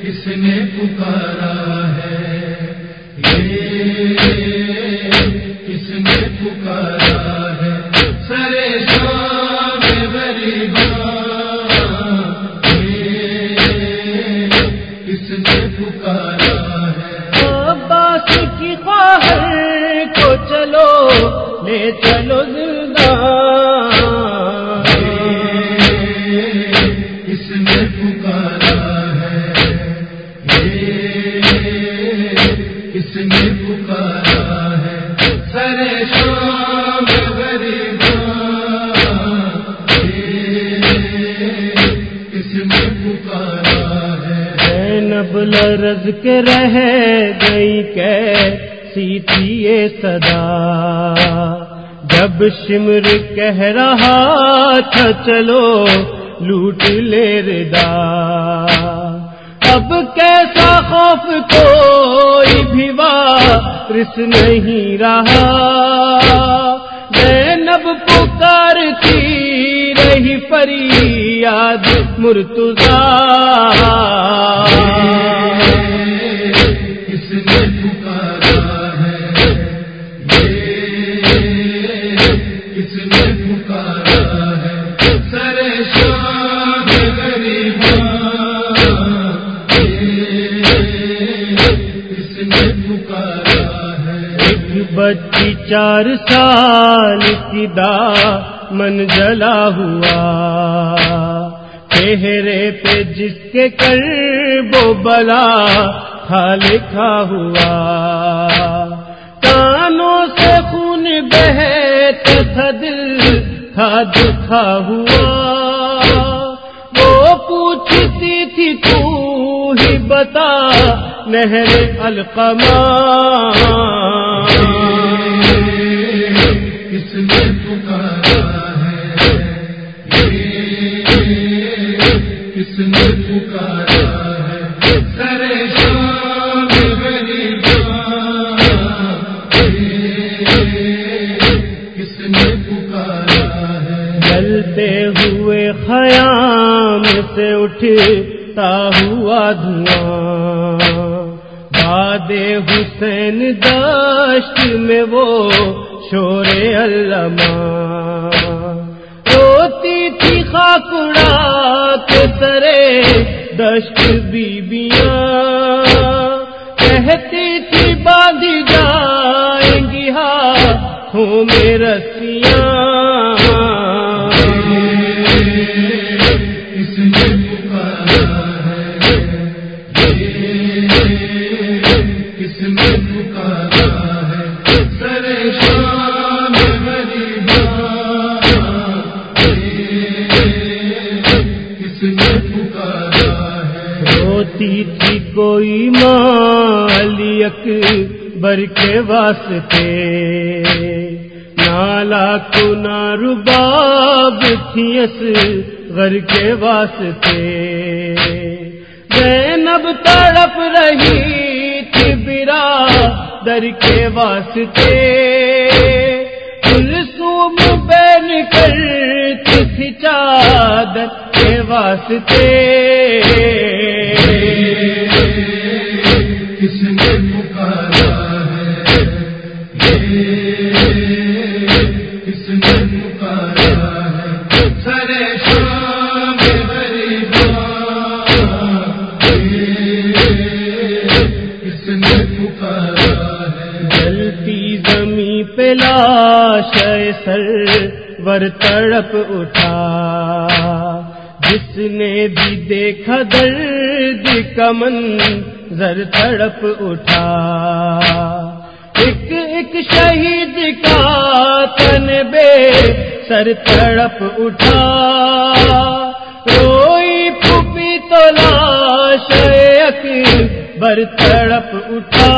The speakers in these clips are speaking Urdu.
کس نے پکارا ہے، یہ کس نے پکارا ہے، سرے شام غریباں، یہ کس نے پکارا ہے۔ عباس کی خواہر کو چلو لے چلو زندان، کس نے پکارا ہے، کس نے پکارا ہے، سرے شام غریباں، کس نے پکارا ہے۔ زینب لرز کے رہ گئی کیسی تھی یہ صدا، جب شمر کہہ رہا تھا چلو لوٹ لے ردا، اب کیسا خوف کوئی بھی وارث نہیں رہا، زینب پکارتی رہی فریاد مرتضیٰ، کس نے پکارا ہے، کس نے پکارا ہے، سرے شام غریباں، کس نے پکارا ہے۔ ایک بچی 4 سال کی دامن جلا ہوا، چہرے پہ جس کے کرب و بلا تھا لکھا ہوا، کانوں سے خون بہتا تھا دل تھا دکھا ہوا، وہ پوچھتی تھی تو ہی بتا نہر القمہ، کس نے پکارا ہے، کس نے پکارا ہے، سرے شام غریباں، کس نے پکارا ہے۔ جلتے ہوئے خیام سے اٹھتا ہوا دھواں، باد حسین دشت میں وہ شور علماء، روتی تھی خاک اڑا کے سرے دشت بیبیاں، کہتی تھی باندھی جائیں گی ہاتھوں میں رسیاں، کس نے پکارا ہے، کس نے پکارا ہے، سرے شام غریباں، کس نے پکارا ہے۔ روتی تھی کوئی مالی اکبر کے واسطے، نالا کو نہ رباب تھی اصغر کے واسطے، زینب تڑپ رہی تھی برادر کے واسطے، کلثوم بین کرتی تھی چادر کے واسطے، کس نے پکارا ہے، کس نے پکارا ہے، سرے شام غریباں، کس نے پکارا ہے۔ جلتی زمیں پہ لاش سرور تڑپ اٹھا، جس نے بھی دیکھا درد کا منظر تڑپ اٹھا، ایک ایک شہید کا تن بے سر تڑپ اٹھا، روئی پھوپھی تو لاش اکبر تڑپ اٹھا،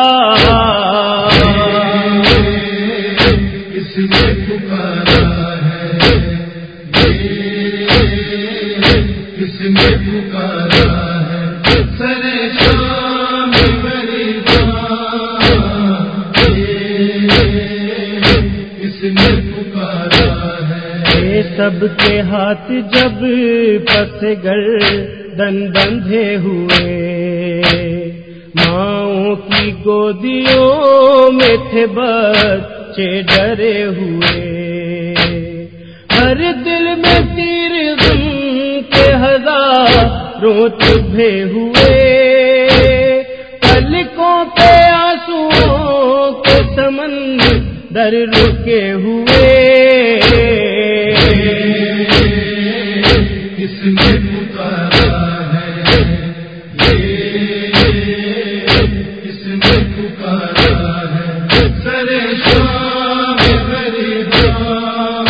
کس نے پکارا ہے، کس نے پکارا ہے، سرے شام غریباں، کس نے پکارا ہے۔ سب کے ہاتھ جب پس دن بندھے ہوئے، ماؤں کی گودیوں میں تھے بچے ڈرے ہوئے، ہر دل میں تیر غم کے ہزاروں چبھے ہوئے، پلکوں پہ آنسوؤں کے سمندر رکے ہوئے، کس نے پکارا ہے، کس نے پکارا ہے، سرے شام غریباں،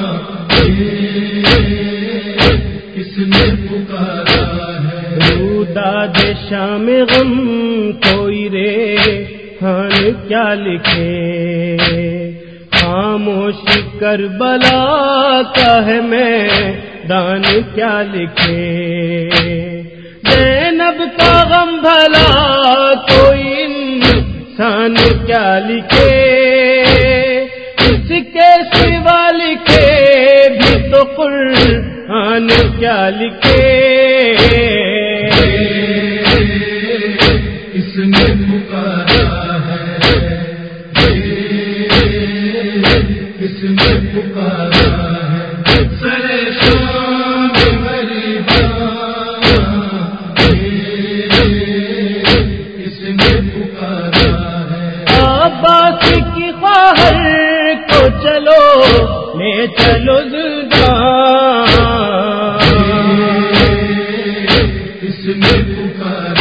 کس نے پکارا ہے، روداد شام غم کوئی ریحان کیا لکھے، خاموشی کربلا کا ہے میدان کیا لکھے، زینب کا غم بھلا کوئی انسان کیا لکھے، اس کے سوا لکھے بھی تو قرآن کیا لکھے، کس نے پکارا ہے، کس نے پکارا ہے، سرے شام غریباں، کس نے پکارا ہے، عباس کی خواہر کو چلو لے چلو زندان، کس نے پکارا